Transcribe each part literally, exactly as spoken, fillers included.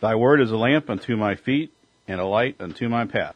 Thy word is a lamp unto my feet and a light unto my path.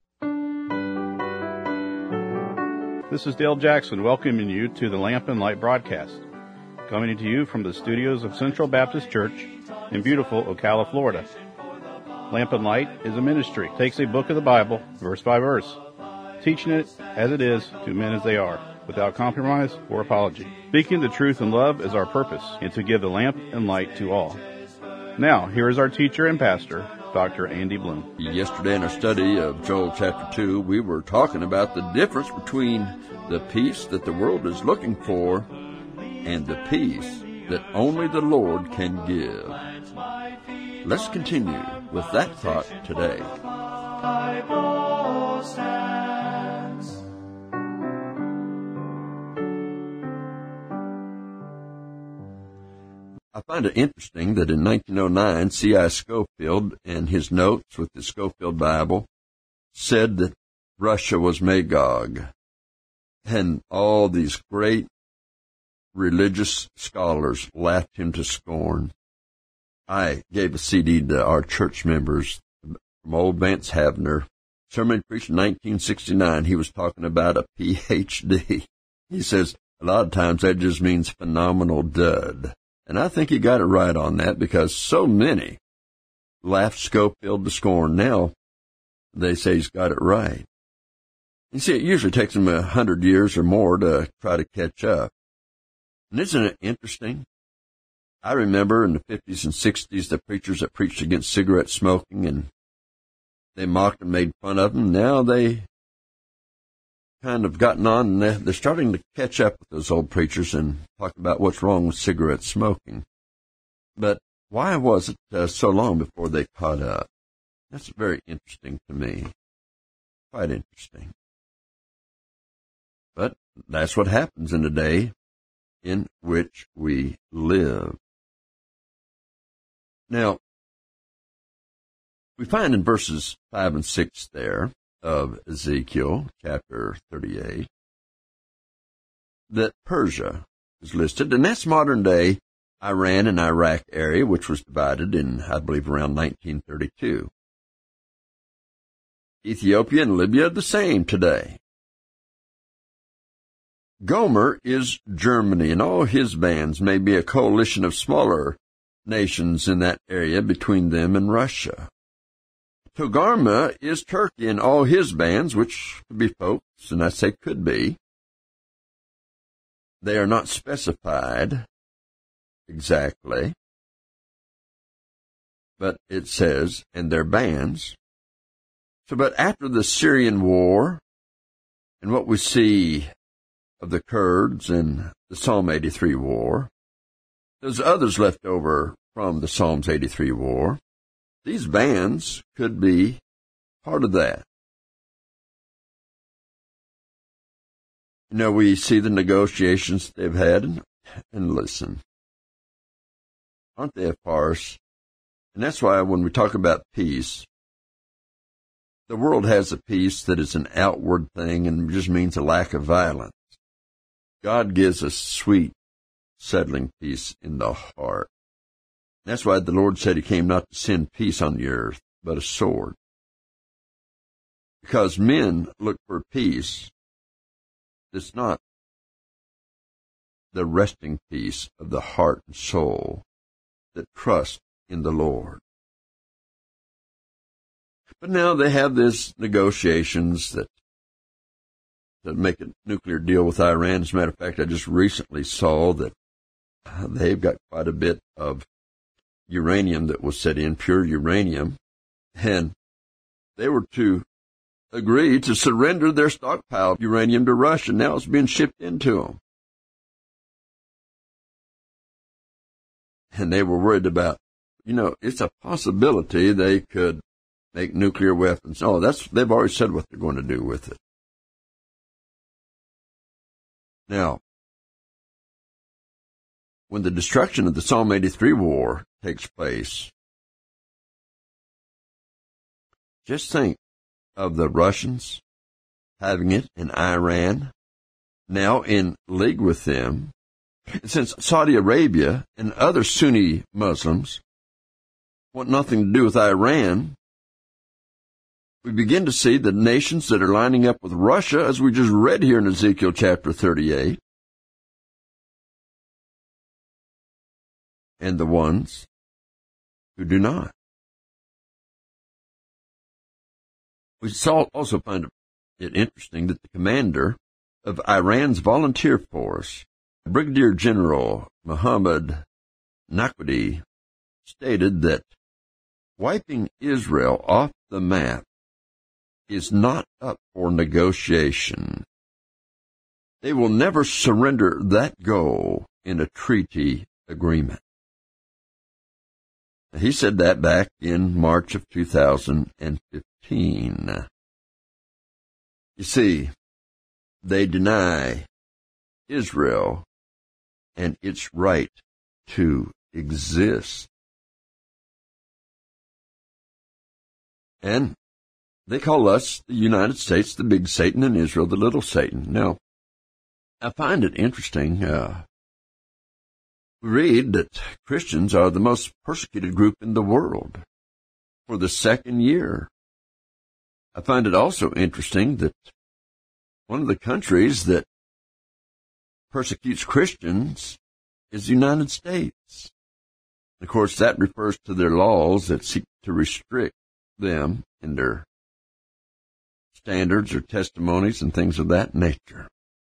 This is Dale Jackson welcoming you to the Lamp and Light broadcast, coming to you from the studios of Central Baptist Church in beautiful Ocala, Florida. Lamp and Light is a ministry. It takes a book of the Bible, verse by verse, teaching it as it is to men as they are, without compromise or apology. Speaking the truth in love is our purpose, and to give the lamp and light to all. Now, here is our teacher and pastor, Doctor Andy Bloom. Yesterday in our study of Joel chapter two, we were talking about the difference between the peace that the world is looking for and the peace that only the Lord can give. Let's continue with that thought today. I find it interesting that in nineteen oh nine, C I Scofield, in his notes with the Scofield Bible, said that Russia was Magog, and all these great religious scholars laughed him to scorn. I gave a C D to our church members from old Vance Havner. Sermon preached in nineteen sixty-nine. He was talking about a P H D. He says, a lot of times that just means phenomenal dud. And I think he got it right on that, because so many laughed Scofield to scorn. Now they say he's got it right. You see, it usually takes him a hundred years or more to try to catch up. And isn't it interesting? I remember in the fifties and sixties, the preachers that preached against cigarette smoking, and they mocked and made fun of them. Now they kind of gotten on, and they're, they're starting to catch up with those old preachers and talk about what's wrong with cigarette smoking. But why was it uh, so long before they caught up? That's very interesting to me. Quite interesting. But that's what happens in the day in which we live. Now, we find in verses five and six there of Ezekiel chapter thirty-eight that Persia is listed, and that's modern-day Iran and Iraq area, which was divided in, I believe, around nineteen thirty-two. Ethiopia and Libya are the same today. Gomer is Germany, and all his bands may be a coalition of smaller nations in that area between them and Russia. Togarmah is Turkey, and all his bands, which could be folks, and I say could be. They are not specified exactly, but it says, and their bands. So, but after the Syrian war, and what we see of the Kurds and the Psalm eighty-three war, there's others left over from the Psalms eighty-three war. These bands could be part of that. You know, we see the negotiations they've had, and, and listen, aren't they a farce? And that's why when we talk about peace, the world has a peace that is an outward thing and just means a lack of violence. God gives us sweet, settling peace in the heart. That's why the Lord said he came not to send peace on the earth, but a sword. Because men look for peace that's not the resting peace of the heart and soul that trust in the Lord. But now they have these negotiations that to make a nuclear deal with Iran. As a matter of fact, I just recently saw that they've got quite a bit of uranium that was set in, pure uranium, and they were to agree to surrender their stockpile of uranium to Russia. Now it's being shipped into them. And they were worried about, you know, it's a possibility they could make nuclear weapons. Oh, that's, they've already said what they're going to do with it. Now, when the destruction of the Psalm eighty-three war takes place, just think of the Russians having it in Iran, now in league with them. And since Saudi Arabia and other Sunni Muslims want nothing to do with Iran, we begin to see the nations that are lining up with Russia, as we just read here in Ezekiel chapter thirty-eight, and the ones who do not. We saw, also find it interesting that the commander of Iran's volunteer force, Brigadier General Mohammad Naqvi, stated that wiping Israel off the map is not up for negotiation. They will never surrender that goal in a treaty agreement. He said that back in March of two thousand fifteen. You see, they deny Israel and its right to exist. And they call us, the United States, the big Satan, and Israel, the little Satan. Now, I find it interesting. Uh, we read that Christians are the most persecuted group in the world for the second year. I find it also interesting that one of the countries that persecutes Christians is the United States. Of course, that refers to their laws that seek to restrict them in their standards or testimonies and things of that nature.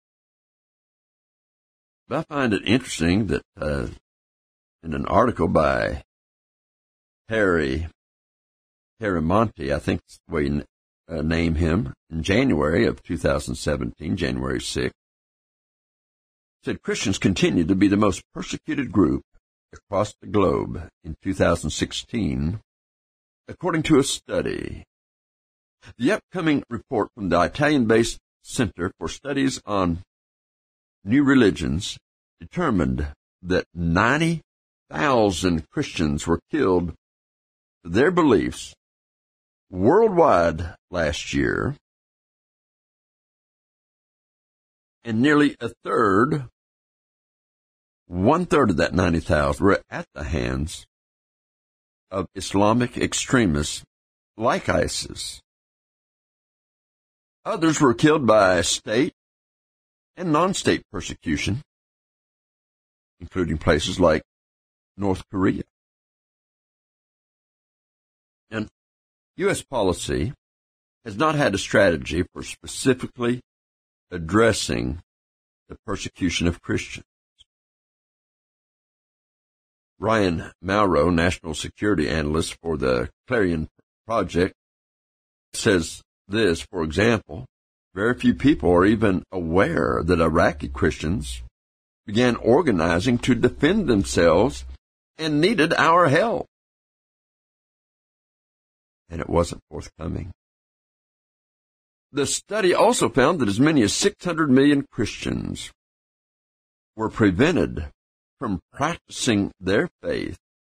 But I find it interesting that uh, in an article by Harry Harry Monty, I think that's the way you uh, name him, in January of two thousand seventeen, January sixth, said Christians continue to be the most persecuted group across the globe in two thousand sixteen, according to a study. The upcoming report from the Italian-based Center for Studies on New Religions determined that ninety thousand Christians were killed for their beliefs worldwide last year, and nearly a third, one-third of that ninety thousand were at the hands of Islamic extremists like ISIS. Others were killed by state and non-state persecution, including places like North Korea. And U S policy has not had a strategy for specifically addressing the persecution of Christians. Ryan Mauro, national security analyst for the Clarion Project, says this, for example, very few people are even aware that Iraqi Christians began organizing to defend themselves and needed our help. And it wasn't forthcoming. The study also found that as many as six hundred million Christians were prevented from practicing their faith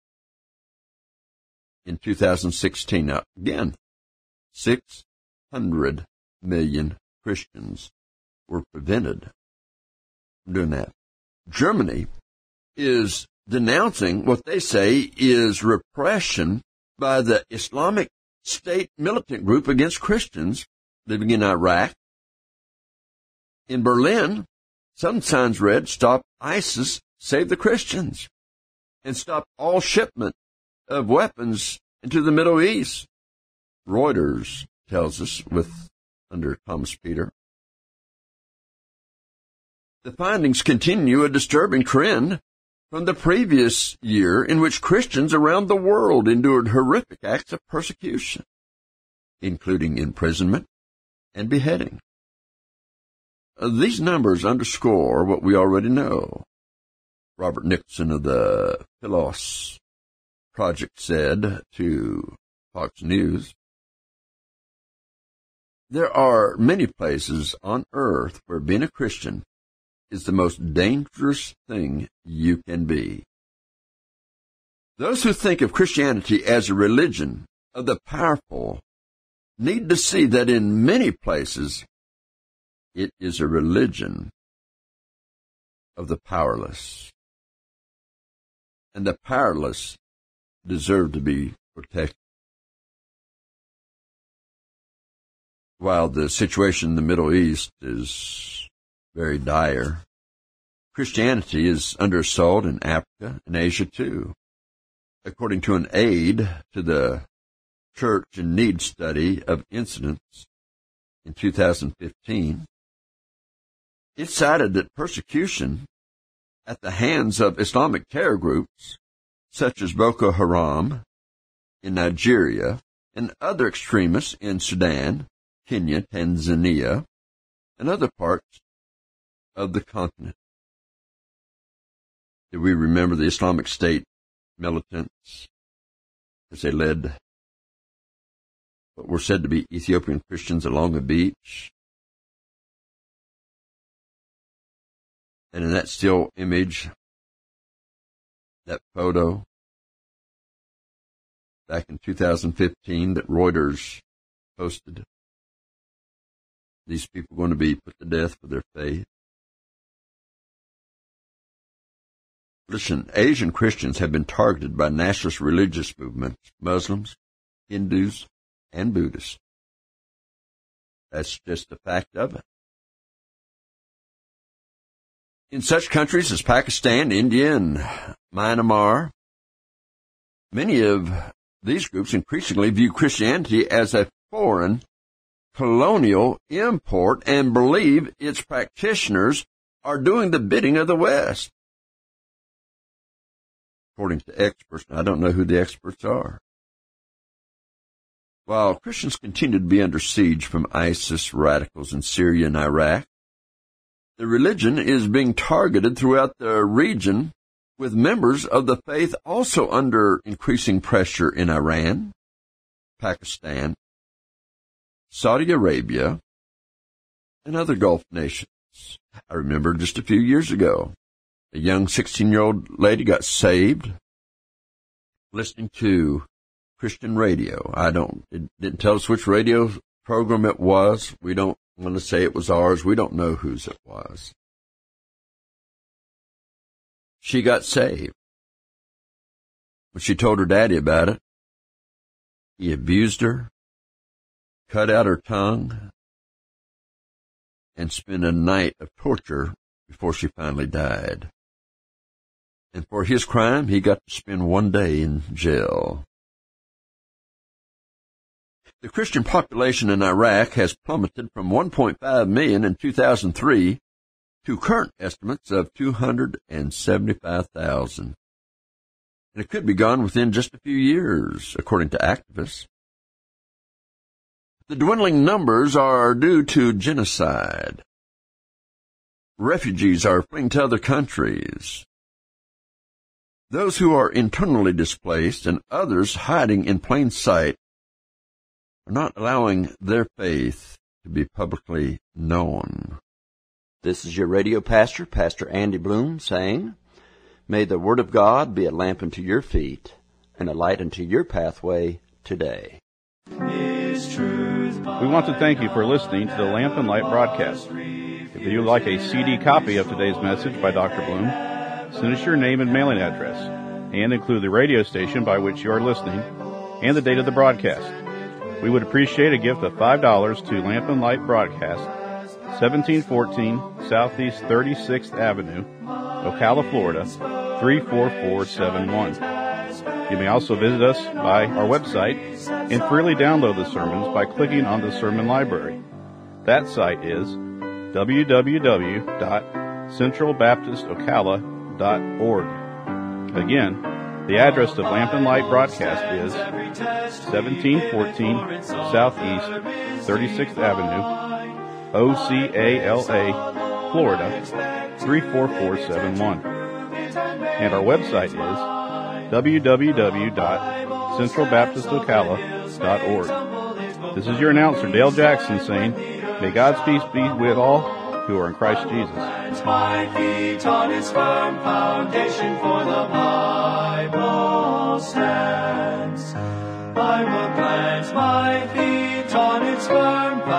in two thousand sixteen. Now, again, six hundred million Christians were prevented from doing that. Germany is denouncing what they say is repression by the Islamic State militant group against Christians living in Iraq. In Berlin, some signs read, "Stop ISIS, save the Christians," and stop all shipment of weapons into the Middle East. Reuters tells us, with under Thomas Peter. The findings continue a disturbing trend from the previous year in which Christians around the world endured horrific acts of persecution, including imprisonment and beheading. These numbers underscore what we already know. Robert Nicholson of the Philos Project said to Fox News, "There are many places on earth where being a Christian is the most dangerous thing you can be. Those who think of Christianity as a religion of the powerful need to see that in many places it is a religion of the powerless. And the powerless deserve to be protected. While the situation in the Middle East is very dire, Christianity is under assault in Africa and Asia too. According to an aid to the Church in Need study of incidents in two thousand fifteen, it cited that persecution at the hands of Islamic terror groups such as Boko Haram in Nigeria and other extremists in Sudan, Kenya, Tanzania, and other parts of the continent. Do we remember the Islamic State militants as they led what were said to be Ethiopian Christians along a beach? And in that still image, that photo, back in two thousand fifteen that Reuters posted, these people are going to be put to death for their faith. Listen, Asian Christians have been targeted by nationalist religious movements, Muslims, Hindus, and Buddhists. That's just a fact of it. In such countries as Pakistan, India, and Myanmar, many of these groups increasingly view Christianity as a foreign colonial import and believe its practitioners are doing the bidding of the West. According to experts, I don't know who the experts are. While Christians continue to be under siege from ISIS radicals in Syria and Iraq, the religion is being targeted throughout the region, with members of the faith also under increasing pressure in Iran, Pakistan, Saudi Arabia, and other Gulf nations. I remember just a few years ago, a young sixteen-year-old lady got saved listening to Christian radio. I don't, it didn't tell us which radio program it was. We don't want to say it was ours. We don't know whose it was. She got saved. When she told her daddy about it, he abused her, cut out her tongue, and spent a night of torture before she finally died. And for his crime, he got to spend one day in jail. The Christian population in Iraq has plummeted from one point five million in two thousand three to current estimates of two hundred seventy-five thousand. And it could be gone within just a few years, according to activists. The dwindling numbers are due to genocide. Refugees are fleeing to other countries. Those who are internally displaced and others hiding in plain sight are not allowing their faith to be publicly known. This is your radio pastor, Pastor Andy Bloom, saying, may the Word of God be a lamp unto your feet and a light unto your pathway today. We want to thank you for listening to the Lamp and Light broadcast. If you would like a C D copy of today's message by Doctor Bloom, send us your name and mailing address, and include the radio station by which you are listening and the date of the broadcast. We would appreciate a gift of five dollars to Lamp and Light Broadcast, seventeen fourteen Southeast thirty-sixth Avenue, Ocala, Florida, three four four seven one. You may also visit us by our website and freely download the sermons by clicking on the sermon library. That site is w w w dot central baptist ocala dot org. Again, the address of Lamp and Light Broadcast is seventeen fourteen Southeast thirty-sixth Avenue, O C A L A, Florida, three four four seven one. And our website is w w w dot central baptist ocala dot org. This is your announcer, Dale Jackson, saying, may God's peace be with all who are in Christ Jesus. My feet on its firm foundation, for the Bible stands. I will plant my feet on its firm foundation.